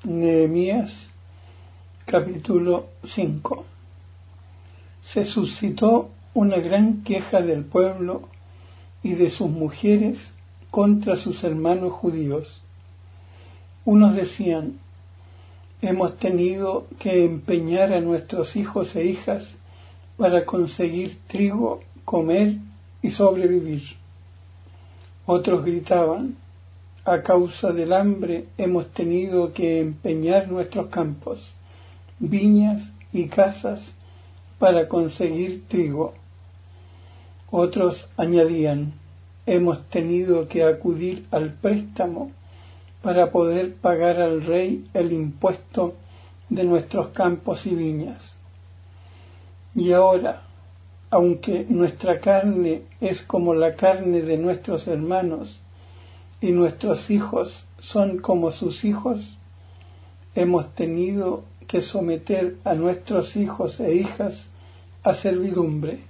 Nehemías capítulo 5. Se suscitó una gran queja del pueblo y de sus mujeres contra sus hermanos judíos. Unos decían: hemos tenido que empeñar a nuestros hijos e hijas para conseguir trigo, comer y sobrevivir. Otros gritaban: a causa del hambre hemos tenido que empeñar nuestros campos, viñas y casas para conseguir trigo. Otros añadían: hemos tenido que acudir al préstamo para poder pagar al rey el impuesto de nuestros campos y viñas. Y ahora, aunque nuestra carne es como la carne de nuestros hermanos y nuestros hijos son como sus hijos, hemos tenido que someter a nuestros hijos e hijas a servidumbre.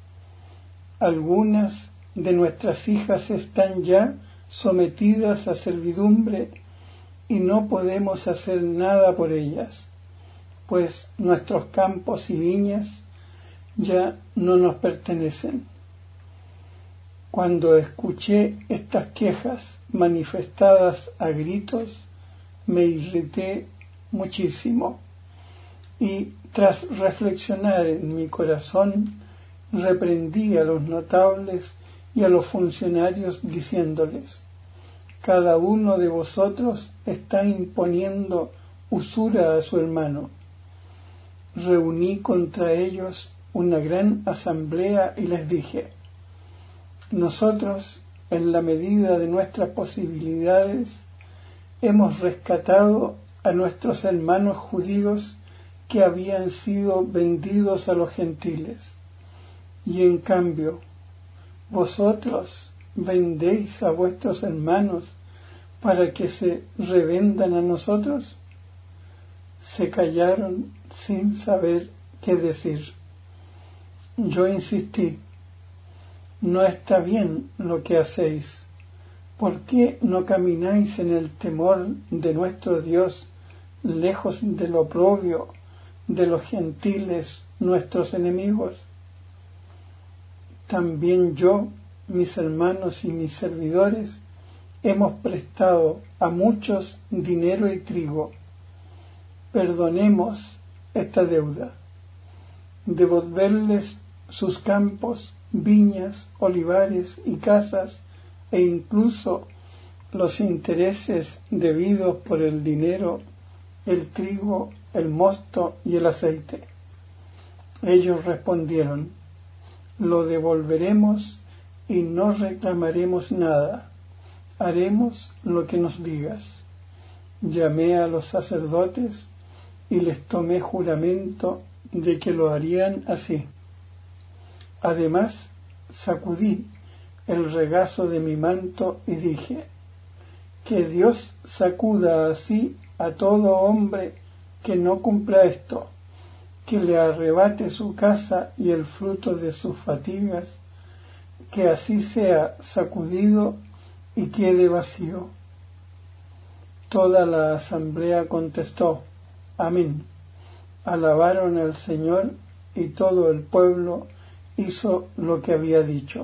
Algunas de nuestras hijas están ya sometidas a servidumbre y no podemos hacer nada por ellas, pues nuestros campos y viñas ya no nos pertenecen. Cuando escuché estas quejas manifestadas a gritos, me irrité muchísimo y, tras reflexionar en mi corazón, reprendí a los notables y a los funcionarios diciéndoles: cada uno de vosotros está imponiendo usura a su hermano. Reuní contra ellos una gran asamblea y les dije: nosotros, en la medida de nuestras posibilidades, hemos rescatado a nuestros hermanos judíos que habían sido vendidos a los gentiles, y en cambio vosotros vendéis a vuestros hermanos para que se revendan a nosotros. Se callaron sin saber qué decir. Yo insistí: no está bien lo que hacéis. ¿Por qué no camináis en el temor de nuestro Dios, lejos del oprobio de los gentiles, nuestros enemigos? También yo, mis hermanos y mis servidores, hemos prestado a muchos dinero y trigo. Perdonemos esta deuda. Devolverles sus campos, viñas, olivares y casas, e incluso los intereses debidos por el dinero, el trigo, el mosto y el aceite. Ellos respondieron: lo devolveremos y no reclamaremos nada. Haremos lo que nos digas. Llamé a los sacerdotes y les tomé juramento de que lo harían así. Además, sacudí el regazo de mi manto y dije: que Dios sacuda así a todo hombre que no cumpla esto, que le arrebate su casa y el fruto de sus fatigas, que así sea sacudido y quede vacío. Toda la asamblea contestó: amén. Alabaron al Señor y todo el pueblo hizo lo que había dicho.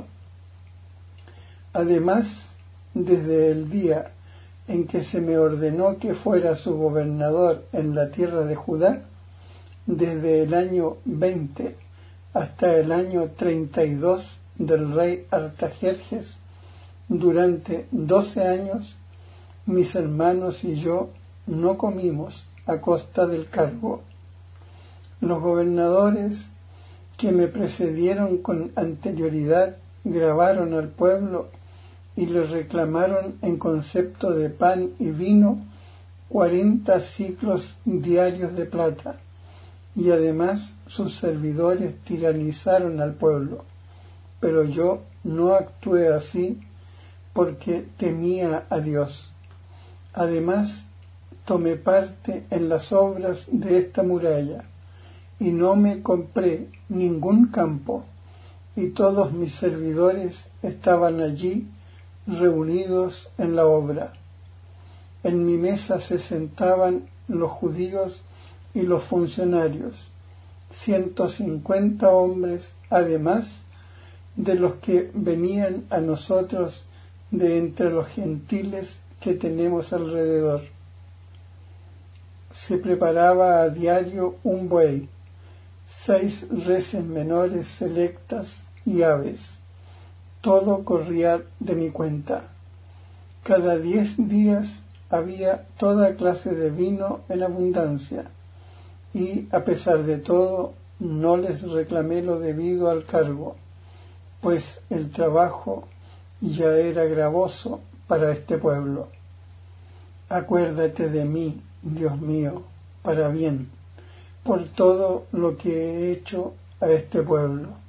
Además, desde el día en que se me ordenó que fuera su gobernador en la tierra de Judá, desde el año 20 hasta el año 32 del rey Artajerjes, durante 12 años, mis hermanos y yo no comimos a costa del cargo. Los gobernadores que me precedieron con anterioridad grabaron al pueblo y le reclamaron en concepto de pan y vino 40 siclos diarios de plata, y además sus servidores tiranizaron al pueblo. Pero yo no actué así porque temía a Dios. Además, tomé parte en las obras de esta muralla y no me compré ningún campo, y todos mis servidores estaban allí reunidos en la obra. En mi mesa se sentaban los judíos y los funcionarios, 150 hombres, además de los que venían a nosotros de entre los gentiles que tenemos alrededor. Se preparaba a diario un buey, 6 reses menores selectas y aves. Todo corría de mi cuenta. Cada 10 días había toda clase de vino en abundancia, y a pesar de todo no les reclamé lo debido al cargo, pues el trabajo ya era gravoso para este pueblo. Acuérdate de mí, Dios mío, para bien, por todo lo que he hecho a este pueblo.